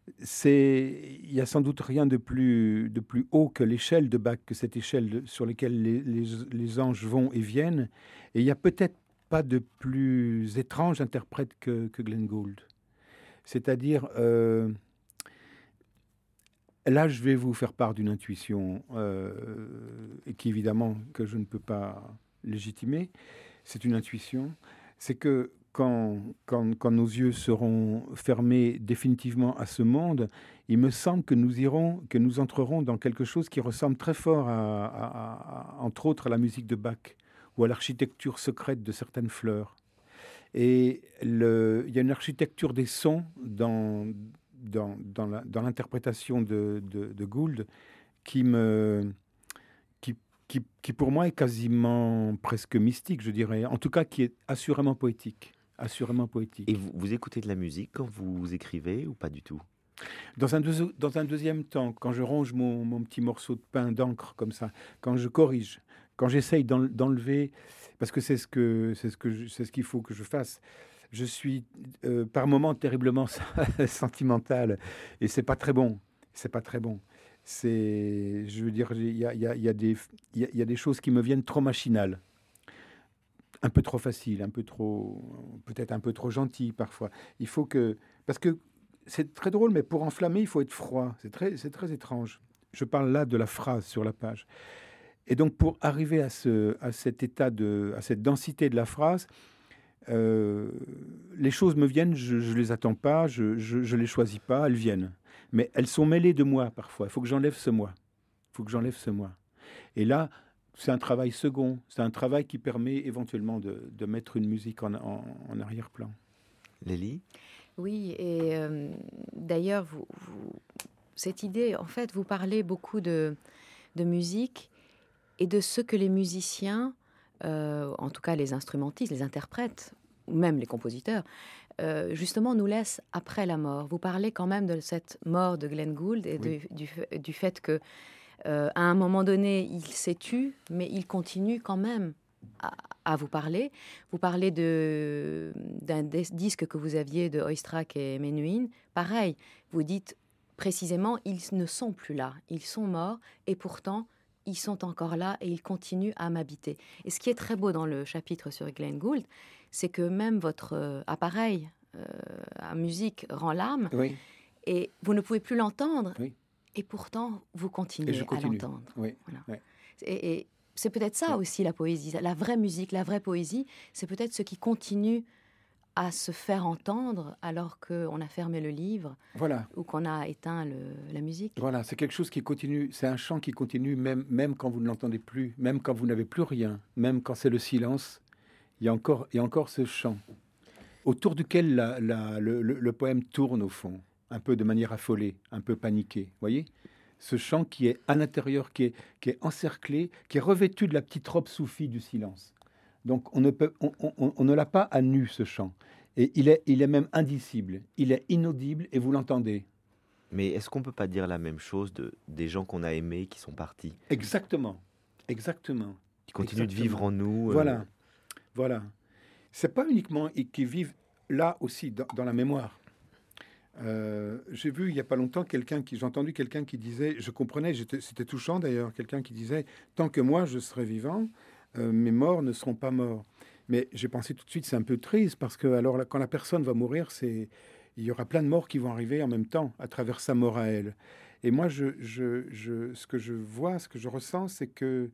S4: Il y a sans doute rien de plus haut que l'échelle de Bach, que cette échelle sur laquelle les anges vont et viennent. Et il n'y a peut-être pas de plus étrange interprète que Glenn Gould. C'est-à-dire, là, je vais vous faire part d'une intuition, et qui évidemment que je ne peux pas légitimer. C'est une intuition. C'est que quand nos yeux seront fermés définitivement à ce monde, il me semble que nous entrerons dans quelque chose qui ressemble très fort entre autres, à la musique de Bach ou à l'architecture secrète de certaines fleurs. Et il y a une architecture des sons dans l'interprétation de Gould qui pour moi est quasiment presque mystique, je dirais. En tout cas, qui est assurément poétique. Assurément poétique.
S3: Et vous écoutez de la musique quand vous écrivez ou pas du tout?
S4: Dans un deuxième temps, quand je ronge mon petit morceau de pain d'encre comme ça, quand je corrige, quand j'essaye d'enlever, parce que c'est ce qu'il faut que je fasse. Je suis par moments terriblement sentimental et c'est pas très bon. C'est pas très bon. Je veux dire, il y a des choses qui me viennent trop machinales, un peu trop faciles, peut-être un peu trop gentilles parfois. Il faut parce que c'est très drôle, mais pour enflammer, il faut être froid. C'est très étrange. Je parle là de la phrase sur la page. Et donc, pour arriver à cet état à cette densité de la phrase, les choses me viennent, je les attends pas, je les choisis pas, elles viennent. Mais elles sont mêlées de moi parfois. Il faut que j'enlève ce moi. Et là, c'est un travail second. C'est un travail qui permet éventuellement de mettre une musique en arrière-plan.
S1: Lélie ? Oui, et d'ailleurs, cette idée, en fait, vous parlez beaucoup de musique et de ce que les musiciens, en tout cas les instrumentistes, les interprètes, ou même les compositeurs, justement nous laissent après la mort. Vous parlez quand même de cette mort de Glenn Gould et du fait que à un moment donné, il s'est tu, mais il continue quand même à vous parler. Vous parlez d'un disque que vous aviez de Oistrakh et Menuhin. Pareil, vous dites précisément, ils ne sont plus là, ils sont morts, et pourtant, ils sont encore là et ils continuent à m'habiter. Et ce qui est très beau dans le chapitre sur Glenn Gould, c'est que même votre appareil à musique rend l'âme, et vous ne pouvez plus l'entendre, et pourtant, vous continuez à l'entendre.
S4: Oui.
S1: Voilà.
S4: Oui.
S1: Et c'est peut-être ça aussi, la poésie. La vraie musique, la vraie poésie, c'est peut-être ce qui continue à se faire entendre alors qu'on a fermé le livre, ou qu'on a éteint la musique.
S4: Voilà, c'est quelque chose qui continue, c'est un chant qui continue même quand vous ne l'entendez plus, même quand vous n'avez plus rien, même quand c'est le silence, il y a encore ce chant, autour duquel le poème tourne au fond, un peu de manière affolée, un peu paniquée, voyez ? Ce chant qui est à l'intérieur, qui est encerclé, qui est revêtu de la petite robe soufie du silence. Donc on ne l'a pas à nu, ce chant. Et il est même indicible, il est inaudible et vous l'entendez.
S3: Mais est-ce qu'on ne peut pas dire la même chose des gens qu'on a aimés qui sont partis ?
S4: Exactement.
S3: Qui continuent de vivre en nous.
S4: Voilà. C'est pas uniquement qui vivent là aussi, dans la mémoire. J'ai vu il n'y a pas longtemps j'ai entendu quelqu'un qui disait, je comprenais, c'était touchant d'ailleurs, quelqu'un qui disait, tant que moi je serai vivant, mes morts ne seront pas morts. Mais j'ai pensé tout de suite, c'est un peu triste, parce que alors quand la personne va mourir, il y aura plein de morts qui vont arriver en même temps, à travers sa mort à elle. Et moi, ce que je vois, ce que je ressens, c'est que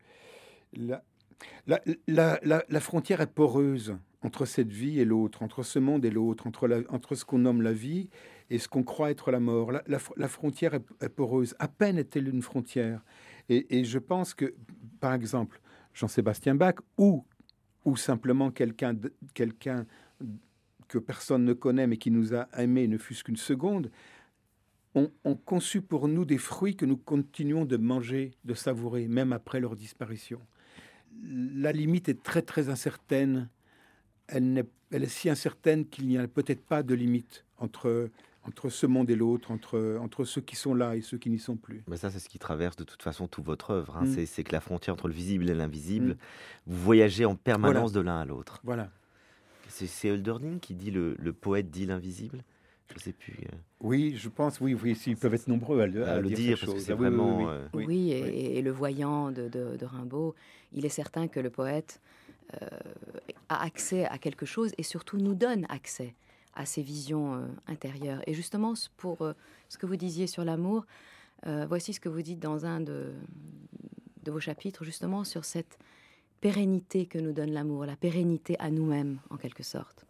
S4: la frontière est poreuse entre cette vie et l'autre, entre ce monde et l'autre, entre ce qu'on nomme la vie et ce qu'on croit être la mort. La frontière est poreuse. À peine est-elle une frontière. Et je pense que, par exemple, Jean-Sébastien Bach ou simplement quelqu'un que personne ne connaît mais qui nous a aimés ne fût-ce qu'une seconde, ont conçu pour nous des fruits que nous continuons de manger, de savourer, même après leur disparition. La limite est très très incertaine. Elle est si incertaine qu'il n'y a peut-être pas de limite entre ce monde et l'autre, entre ceux qui sont là et ceux qui n'y sont plus.
S3: Mais ça, c'est ce qui traverse de toute façon toute votre œuvre. Hein. C'est que la frontière entre le visible et l'invisible, vous voyagez en permanence de l'un à l'autre.
S4: Voilà.
S3: C'est Hölderlin qui dit le poète dit l'invisible. Je ne sais plus.
S4: Oui, je pense, oui, ils peuvent être nombreux à
S3: le dire,
S4: cette
S3: parce que
S4: chose.
S3: c'est
S4: Ah oui,
S3: vraiment...
S1: Oui, et le voyant de Rimbaud, il est certain que le poète a accès à quelque chose et surtout nous donne accès à ces visions intérieures. Et justement, pour ce que vous disiez sur l'amour, voici ce que vous dites dans un de vos chapitres, justement sur cette pérennité que nous donne l'amour, la pérennité à nous-mêmes, en quelque sorte.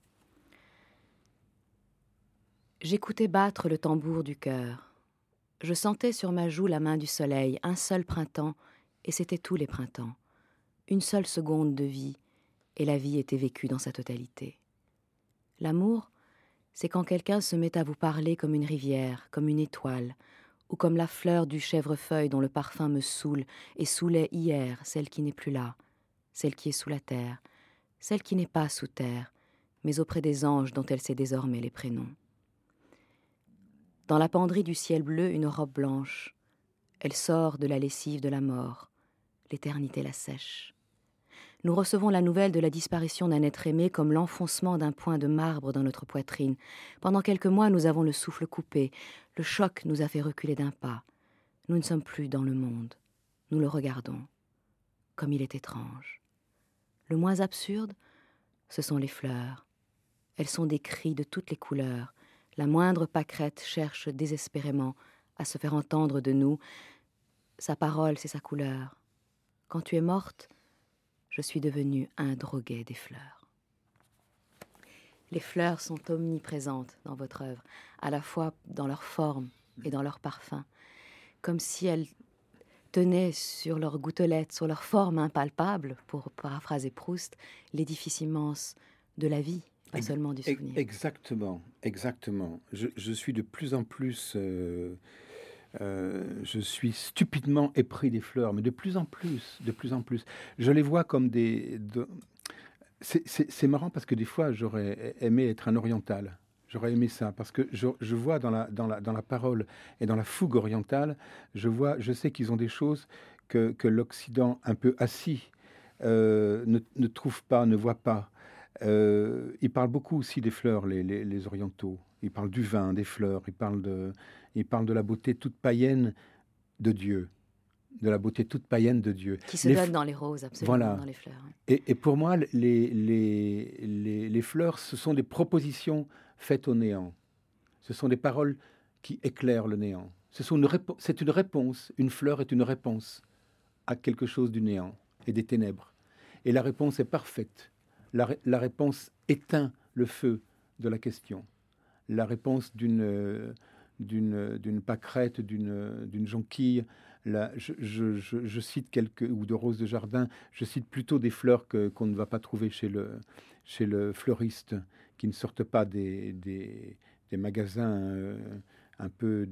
S1: J'écoutais battre le tambour du cœur. Je sentais sur ma joue la main du soleil, un seul printemps, et c'était tous les printemps. Une seule seconde de vie, et la vie était vécue dans sa totalité. L'amour, c'est quand quelqu'un se met à vous parler comme une rivière, comme une étoile, ou comme la fleur du chèvrefeuille dont le parfum me saoule et saoulait hier celle qui n'est plus là, celle qui est sous la terre, celle qui n'est pas sous terre, mais auprès des anges dont elle sait désormais les prénoms. Dans la penderie du ciel bleu, une robe blanche. Elle sort de la lessive de la mort. L'éternité la sèche. Nous recevons la nouvelle de la disparition d'un être aimé comme l'enfoncement d'un point de marbre dans notre poitrine. Pendant quelques mois, nous avons le souffle coupé. Le choc nous a fait reculer d'un pas. Nous ne sommes plus dans le monde. Nous le regardons. Comme il est étrange. Le moins absurde, ce sont les fleurs. Elles sont des cris de toutes les couleurs. La moindre pâquerette cherche désespérément à se faire entendre de nous. Sa parole, c'est sa couleur. Quand tu es morte, je suis devenue un droguet des fleurs. Les fleurs sont omniprésentes dans votre œuvre, à la fois dans leur forme et dans leur parfum, comme si elles tenaient sur leurs gouttelettes, sur leur forme impalpable, pour paraphraser Proust, l'édifice immense de la vie. Pas seulement du souvenir.
S4: Exactement. Je suis de plus en plus... je suis stupidement épris des fleurs, mais de plus en plus. Je les vois comme c'est marrant parce que des fois, j'aurais aimé être un oriental. J'aurais aimé ça, parce que je vois dans la parole et dans la fougue orientale, je sais qu'ils ont des choses que l'Occident un peu assis ne trouve pas, ne voit pas. Ils parlent beaucoup aussi des fleurs, les orientaux. Ils parlent du vin, des fleurs. Ils parlent de la beauté toute païenne de Dieu. De la beauté toute païenne de Dieu.
S1: Qui se donne dans les roses, absolument,
S4: voilà.
S1: dans les fleurs.
S4: Et pour moi, les fleurs, ce sont des propositions faites au néant. Ce sont des paroles qui éclairent le néant. C'est une réponse. Une fleur est une réponse à quelque chose du néant et des ténèbres. Et la réponse est parfaite. La réponse éteint le feu de la question. La réponse d'une pâquerette, d'une jonquille. Je cite ou de roses de jardin. Je cite plutôt des fleurs qu'on ne va pas trouver chez le fleuriste, qui ne sortent pas des magasins un peu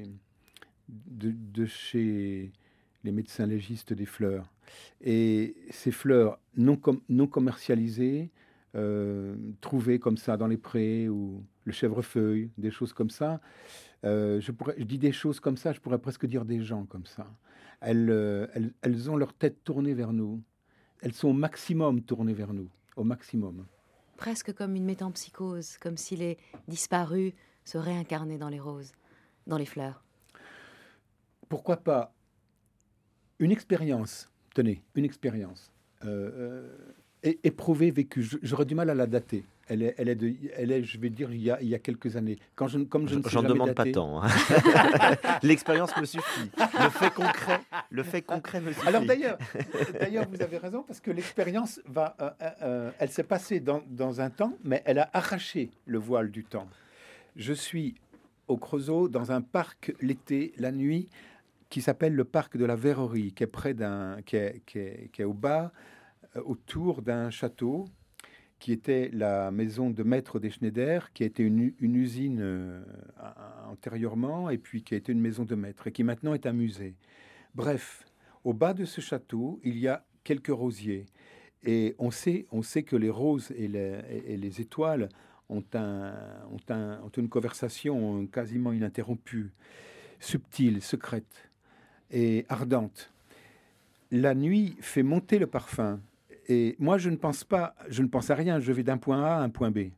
S4: de chez les médecins légistes des fleurs. Et ces fleurs non commercialisées, trouvées comme ça dans les prés, ou le chèvrefeuille, des choses comme ça. Je dis des choses comme ça, je pourrais presque dire des gens comme ça. Elles ont leur tête tournée vers nous. Elles sont au maximum tournées vers nous, au maximum.
S1: Presque comme une métempsychose, comme si les disparus se réincarnaient dans les roses, dans les fleurs.
S4: Pourquoi pas une expérience, tenez, une expérience éprouvée, vécue. J'aurais du mal à la dater. Elle est, je vais dire, il y a quelques années.
S3: J'en demande pas tant. Hein. L'expérience me suffit. Le fait concret me suffit.
S4: Alors d'ailleurs, vous avez raison, parce que l'expérience elle s'est passée dans un temps, mais elle a arraché le voile du temps. Je suis au Creusot, dans un parc l'été, la nuit, qui s'appelle le parc de la Verrerie, qui est près qui est au bas, autour d'un château, qui était la maison de maître des Schneider, qui a été une usine antérieurement, et puis qui a été une maison de maître, et qui maintenant est un musée. Bref, au bas de ce château, il y a quelques rosiers. Et on sait que les roses et les étoiles ont une conversation quasiment ininterrompue, subtile, secrète et ardente. La nuit fait monter le parfum. Et moi, je ne pense à rien. Je vais d'un point A à un point B.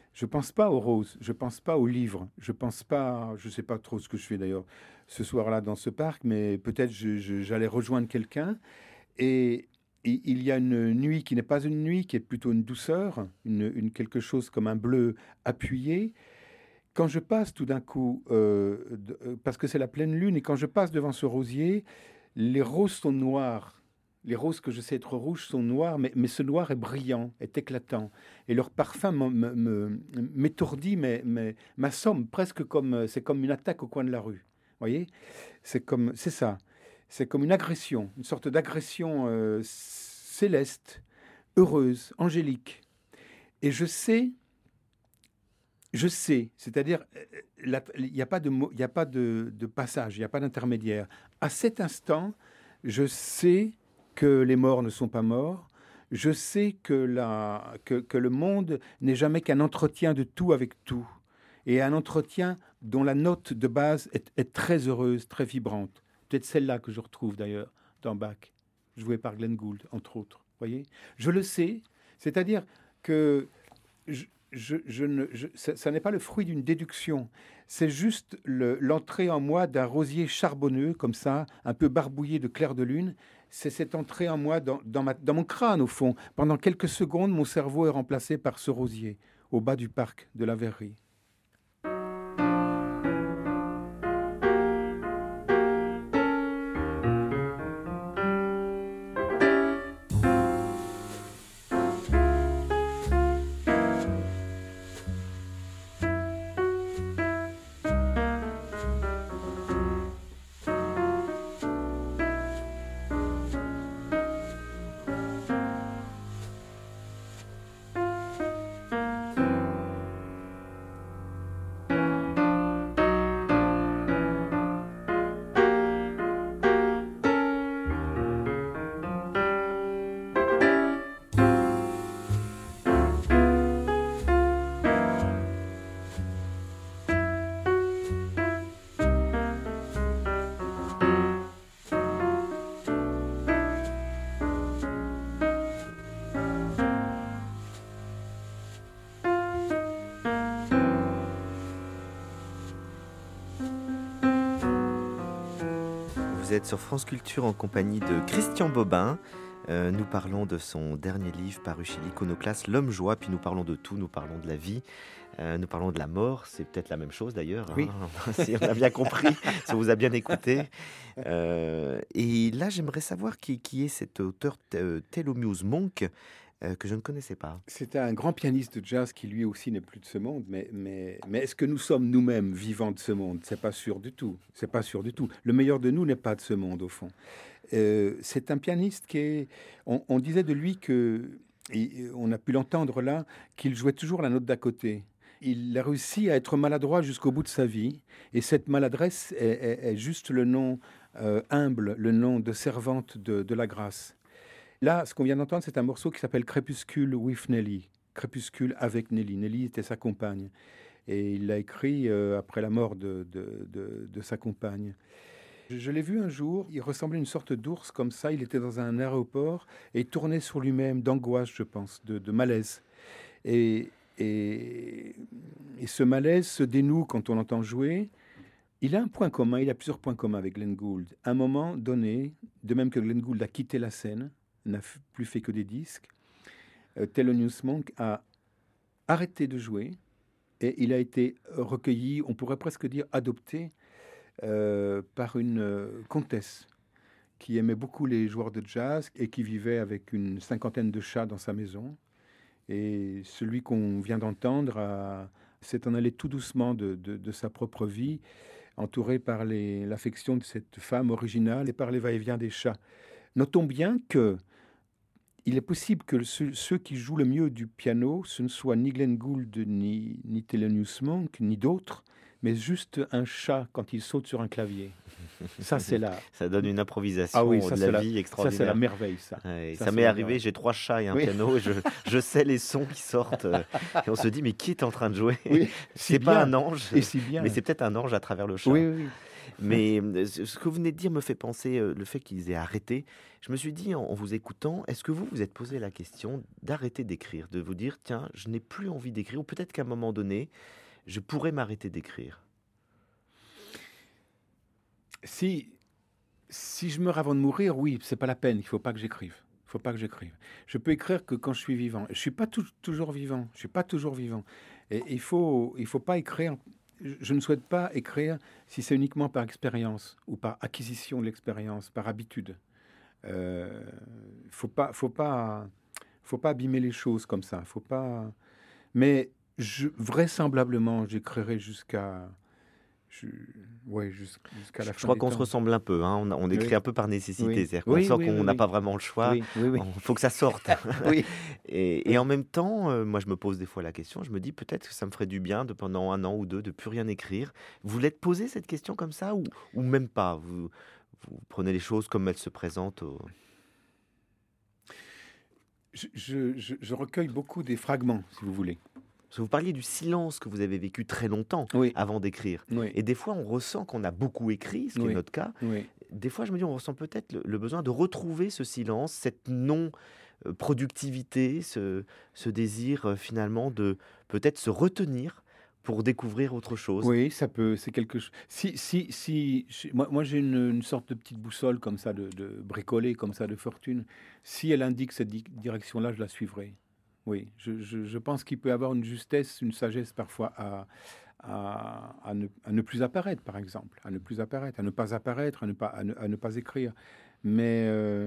S4: Je pense pas aux roses, je pense pas aux livres, je pense pas, je sais pas trop ce que je fais d'ailleurs ce soir-là dans ce parc, mais peut-être j'allais rejoindre quelqu'un. Et il y a une nuit qui n'est pas une nuit, qui est plutôt une douceur, quelque chose comme un bleu appuyé. Quand je passe tout d'un coup, parce que c'est la pleine lune, et quand je passe devant ce rosier, les roses sont noires. Les roses que je sais être rouges sont noires, mais ce noir est brillant, est éclatant. Et leur parfum m'étourdit, mais m'assomme presque comme... C'est comme une attaque au coin de la rue. Vous voyez ? C'est ça. C'est comme une agression, une sorte d'agression céleste, heureuse, angélique. Et je sais, c'est-à-dire, il n'y a pas de passage, il n'y a pas d'intermédiaire. À cet instant, je sais que les morts ne sont pas morts. Je sais que le monde n'est jamais qu'un entretien de tout avec tout. Et un entretien dont la note de base est très heureuse, très vibrante. Peut-être celle-là que je retrouve d'ailleurs dans Bach, jouée par Glenn Gould, entre autres. Voyez, je le sais. C'est-à-dire que ça n'est pas le fruit d'une déduction. C'est juste l'entrée en moi d'un rosier charbonneux, comme ça, un peu barbouillé de clair de lune. C'est cette entrée en moi dans mon crâne, au fond. Pendant quelques secondes, mon cerveau est remplacé par ce rosier, au bas du parc de la Verrerie.
S3: Vous êtes sur France Culture en compagnie de Christian Bobin. Nous parlons de son dernier livre paru chez l'Iconoclaste, L'Homme Joie, puis nous parlons de tout, nous parlons de la vie, nous parlons de la mort, c'est peut-être la même chose d'ailleurs,
S4: oui.
S3: Si on a bien compris, si on vous a bien écouté. Et là, j'aimerais savoir qui est cet auteur Thelonious Monk, que je ne connaissais pas.
S4: C'est un grand pianiste de jazz qui lui aussi n'est plus de ce monde, mais est-ce que nous sommes nous-mêmes vivants de ce monde ? C'est pas sûr du tout. C'est pas sûr du tout. Le meilleur de nous n'est pas de ce monde au fond. C'est un pianiste qui est. On disait de lui que, et on a pu l'entendre là, qu'il jouait toujours la note d'à côté. Il a réussi à être maladroit jusqu'au bout de sa vie, et cette maladresse est juste le nom humble, le nom de servante de la grâce. Là, ce qu'on vient d'entendre, c'est un morceau qui s'appelle Crépuscule with Nelly. Crépuscule avec Nelly. Nelly était sa compagne. Et il l'a écrit après la mort de sa compagne. Je l'ai vu un jour, il ressemblait à une sorte d'ours comme ça. Il était dans un aéroport et il tournait sur lui-même d'angoisse, je pense, de malaise. Et ce malaise se dénoue quand on l'entend jouer. Il a un point commun, il a plusieurs points communs avec Glenn Gould. À un moment donné, de même que Glenn Gould a quitté la scène, n'a plus fait que des disques, Thelonious Monk a arrêté de jouer et il a été recueilli, on pourrait presque dire adopté, par une comtesse qui aimait beaucoup les joueurs de jazz et qui vivait avec une 50aine de chats dans sa maison. Et celui qu'on vient d'entendre s'est en allé tout doucement de sa propre vie, entouré par l'affection de cette femme originale et par les va-et-vient des chats. Notons bien que il est possible que ceux qui jouent le mieux du piano, ce ne soit ni Glenn Gould, ni Thelonious Monk, ni d'autres, mais juste un chat quand il saute sur un clavier. Ça, c'est là.
S3: Ça donne une improvisation de la vie extraordinaire.
S4: Ça, c'est la merveille, ça.
S3: Ouais, ça m'est arrivé, j'ai 3 chats et un piano, et je sais les sons qui sortent. Et on se dit, mais qui est en train de jouer ?
S4: Oui,
S3: c'est pas un ange,
S4: et si bien.
S3: Mais c'est peut-être un ange à travers le chat.
S4: Oui.
S3: Mais ce que vous venez de dire me fait penser, le fait qu'ils aient arrêté. Je me suis dit, en vous écoutant, est-ce que vous vous êtes posé la question d'arrêter d'écrire, de vous dire, tiens, je n'ai plus envie d'écrire, ou peut-être qu'à un moment donné, je pourrais m'arrêter d'écrire.
S4: Si je meurs avant de mourir, oui, c'est pas la peine. Il faut pas que j'écrive. Il faut pas que j'écrive. Je peux écrire que quand je suis vivant. Je suis pas toujours vivant. Je suis pas toujours vivant. Et il faut pas écrire. Je ne souhaite pas écrire si c'est uniquement par expérience ou par acquisition de l'expérience, par habitude. Faut pas abîmer les choses comme ça. Faut pas. Mais vraisemblablement, j'écrirai jusqu'à la fin
S3: Je crois
S4: des
S3: qu'on se
S4: temps.
S3: ressemble un peu, hein. On écrit
S4: Oui.
S3: un peu par nécessité.
S4: Oui.
S3: C'est-à-dire qu'on
S4: Oui,
S3: sent
S4: oui,
S3: qu'on
S4: oui,
S3: n'a
S4: oui.
S3: pas vraiment le choix.
S4: Oui, oui, oui.
S3: Il faut que ça sorte.
S4: Oui.
S3: Et en même temps, moi, je me pose des fois la question. Je me dis peut-être que ça me ferait du bien de pendant 1 an ou 2 de plus rien écrire. Vous l'êtes posé cette question comme ça ou même pas? Vous prenez les choses comme elles se présentent
S4: Je recueille beaucoup des fragments, si vous voulez.
S3: Parce que vous parliez du silence que vous avez vécu très longtemps
S4: Oui.
S3: avant d'écrire.
S4: Oui.
S3: Et des fois, on ressent qu'on a beaucoup écrit, ce qui est
S4: Oui.
S3: notre cas.
S4: Oui.
S3: Des fois, je me dis, on ressent peut-être le besoin de retrouver ce silence, cette non-productivité, ce désir finalement de peut-être se retenir pour découvrir autre chose.
S4: Oui, ça peut, c'est quelque chose. Moi j'ai une sorte de petite boussole comme ça, de bricolée comme ça, de fortune. Si elle indique cette direction-là, je la suivrai. Oui, je pense qu'il peut y avoir une justesse, une sagesse parfois à ne plus apparaître, par exemple, à ne plus apparaître, à ne pas apparaître, à ne pas écrire. Mais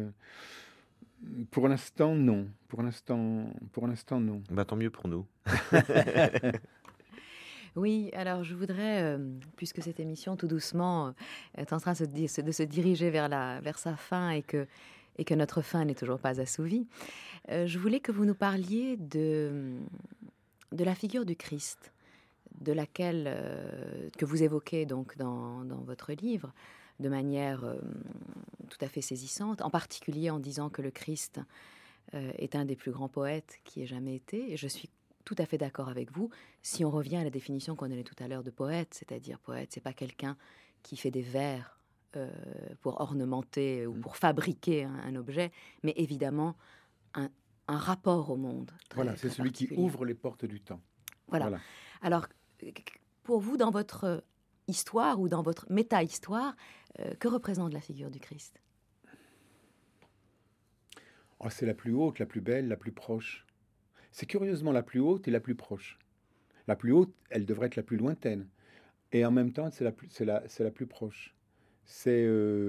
S4: pour l'instant, non. Pour l'instant, non.
S3: Bah, tant mieux pour nous.
S1: Oui, alors je voudrais, puisque cette émission tout doucement est en train de se diriger vers sa fin et que notre fin n'est toujours pas assouvie, je voulais que vous nous parliez de la figure du Christ, de laquelle que vous évoquez donc dans votre livre de manière tout à fait saisissante, en particulier en disant que le Christ est un des plus grands poètes qui ait jamais été. Et je suis tout à fait d'accord avec vous. Si on revient à la définition qu'on donnait tout à l'heure de poète, c'est-à-dire poète, c'est pas quelqu'un qui fait des vers pour ornementer ou pour fabriquer un objet, mais évidemment un rapport au monde.
S4: Voilà, c'est celui qui ouvre les portes du temps.
S1: Voilà. Alors, pour vous, dans votre histoire ou dans votre méta-histoire, que représente la figure du Christ?
S4: Oh, c'est la plus haute, la plus belle, la plus proche. C'est curieusement la plus haute et la plus proche. La plus haute, elle devrait être la plus lointaine. Et en même temps, c'est la plus proche. C'est...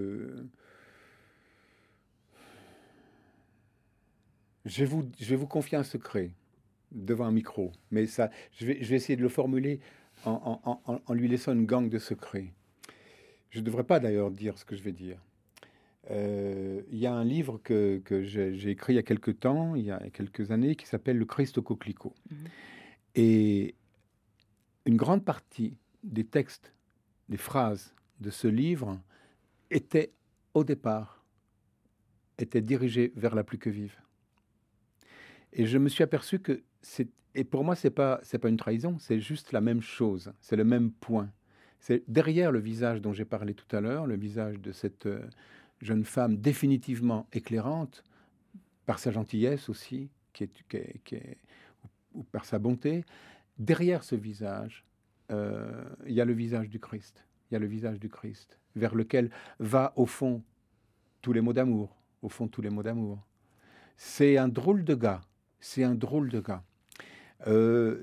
S4: Je vais vous confier un secret devant un micro. Mais ça, je vais essayer de le formuler en lui laissant une gangue de secrets. Je ne devrais pas d'ailleurs dire ce que je vais dire. Il y a un livre que j'ai écrit il y a quelques temps, il y a quelques années, qui s'appelle Le Christ au coquelicot. Et une grande partie des textes, des phrases de ce livre étaient, au départ, dirigées vers la plus que vive. Et je me suis aperçu que et pour moi, c'est pas une trahison, c'est juste la même chose, c'est le même point. C'est derrière le visage dont j'ai parlé tout à l'heure, le visage de cette jeune femme définitivement éclairante, par sa gentillesse aussi, ou par sa bonté. Derrière ce visage, il y a le visage du Christ. Il y a le visage du Christ, vers lequel va, au fond, tous les mots d'amour. Au fond, tous les mots d'amour. C'est un drôle de gars. C'est un drôle de gars. Je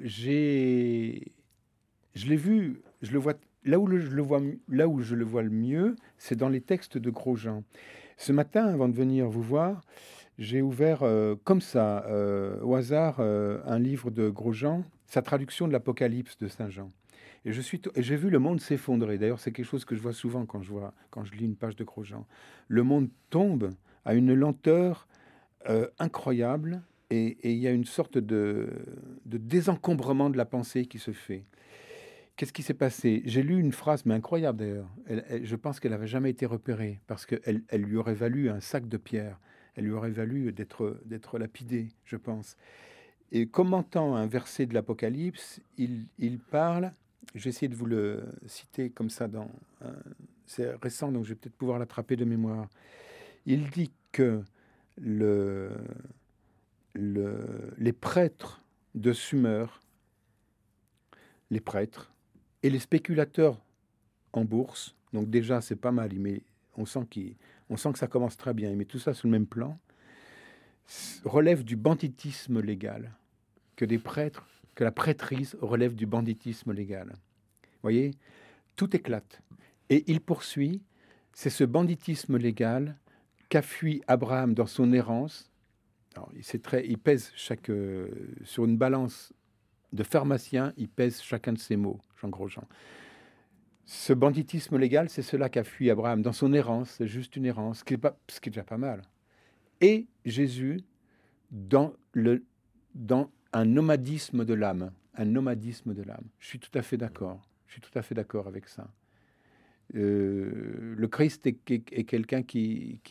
S4: l'ai vu, je le vois... Là où je le vois le mieux, c'est dans les textes de Grosjean. Ce matin, avant de venir vous voir, j'ai ouvert comme ça, au hasard, un livre de Grosjean, sa traduction de l'Apocalypse de Saint Jean. Et j'ai vu le monde s'effondrer. D'ailleurs, c'est quelque chose que je vois souvent quand je lis une page de Grosjean. Le monde tombe à une lenteur incroyable et il y a une sorte de désencombrement de la pensée qui se fait. Qu'est-ce qui s'est passé? J'ai lu une phrase, mais incroyable d'ailleurs. Je pense qu'elle n'avait jamais été repérée, parce qu'elle lui aurait valu un sac de pierre. Elle lui aurait valu d'être lapidée, je pense. Et commentant un verset de l'Apocalypse, il parle, je vais essayer de vous le citer comme ça c'est récent, donc je vais peut-être pouvoir l'attraper de mémoire. Il dit que les prêtres de Sumer, les prêtres et les spéculateurs en bourse, donc déjà c'est pas mal, on sent que ça commence très bien, il met tout ça sur le même plan, relève du banditisme légal, que la prêtrise relève du banditisme légal. Vous voyez, tout éclate. Et il poursuit, c'est ce banditisme légal qu'a fui Abraham dans son errance. Alors, il pèse sur une balance de pharmacien, il pèse chacun de ses mots, Jean Grosjean. Ce banditisme légal, c'est cela qu'a fui Abraham dans son errance, c'est juste une errance, ce qui est déjà pas mal. Et Jésus dans un nomadisme de l'âme, Je suis tout à fait d'accord. Avec ça. Le Christ est quelqu'un qui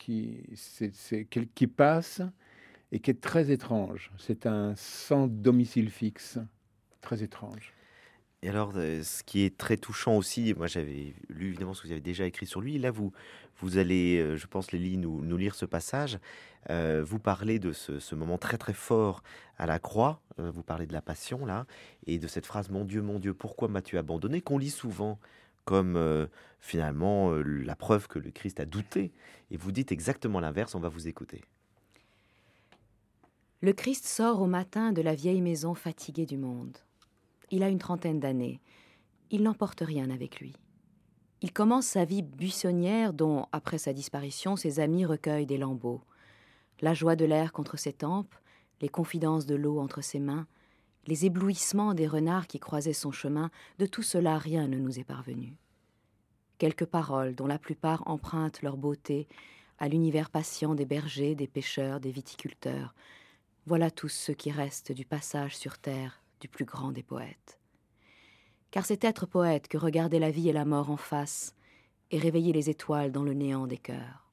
S4: passe et qui est très étrange. C'est un sans domicile fixe, très étrange.
S3: Et alors, ce qui est très touchant aussi, moi j'avais lu évidemment ce que vous avez déjà écrit sur lui. Là, vous allez, je pense, Lélie, nous lire ce passage. Vous parlez de ce moment très très fort à la croix. Vous parlez de la passion, là, et de cette phrase « Mon Dieu, pourquoi m'as-tu abandonné ?» qu'on lit souvent comme finalement la preuve que le Christ a douté. Et vous dites exactement l'inverse, on va vous écouter.
S1: Le Christ sort au matin de la vieille maison fatiguée du monde. Il a une 30aine d'années. Il n'emporte rien avec lui. Il commence sa vie buissonnière dont, après sa disparition, ses amis recueillent des lambeaux. La joie de l'air contre ses tempes, les confidences de l'eau entre ses mains, les éblouissements des renards qui croisaient son chemin, de tout cela rien ne nous est parvenu. Quelques paroles dont la plupart empruntent leur beauté à l'univers patient des bergers, des pêcheurs, des viticulteurs. Voilà tous ceux qui restent du passage sur terre du plus grand des poètes. Car c'est être poète que regarder la vie et la mort en face et réveiller les étoiles dans le néant des cœurs.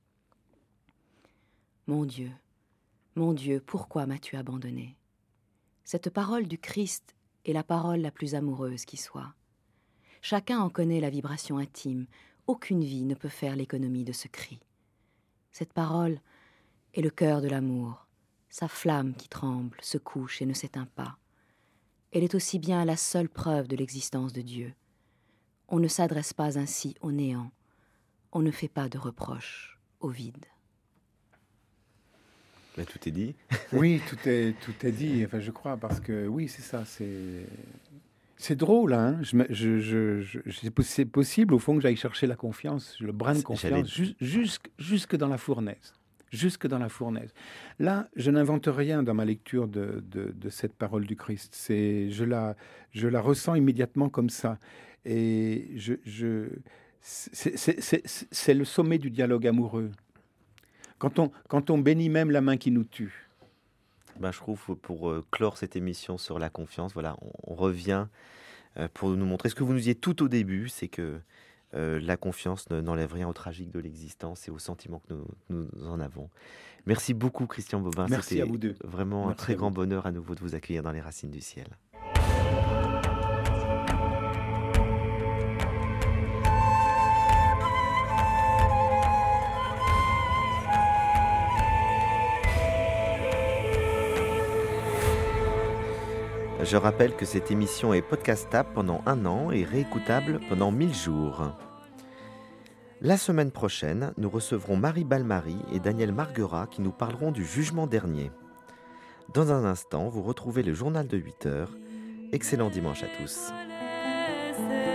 S1: Mon Dieu, pourquoi m'as-tu abandonné ? Cette parole du Christ est la parole la plus amoureuse qui soit. Chacun en connaît la vibration intime. Aucune vie ne peut faire l'économie de ce cri. Cette parole est le cœur de l'amour, sa flamme qui tremble, se couche et ne s'éteint pas. Elle est aussi bien la seule preuve de l'existence de Dieu. On ne s'adresse pas ainsi au néant. On ne fait pas de reproches au vide.
S3: Mais tout est dit.
S4: Oui, tout est dit, enfin, je crois, parce que oui, c'est ça, c'est drôle, hein. C'est possible, au fond, que j'aille chercher la confiance, le brin de confiance, jusque dans la fournaise. Là, je n'invente rien dans ma lecture de cette parole du Christ. Je la ressens immédiatement comme ça. Et c'est le sommet du dialogue amoureux. Quand on bénit même la main qui nous tue.
S3: Je trouve, pour clore cette émission sur la confiance, voilà, on revient pour nous montrer ce que vous nous disiez tout au début, c'est que la confiance n'enlève rien au tragique de l'existence et aux sentiments que nous en avons. Merci beaucoup, Christian Bobin.
S4: Merci à vous deux.
S3: Vraiment un très grand bonheur à nouveau de vous accueillir dans les Racines du Ciel. Je rappelle que cette émission est podcastable pendant 1 an et réécoutable pendant 1000 jours. La semaine prochaine, nous recevrons Marie Balmary et Daniel Marguerat qui nous parleront du jugement dernier. Dans un instant, vous retrouvez le journal de 8h. Excellent dimanche à tous.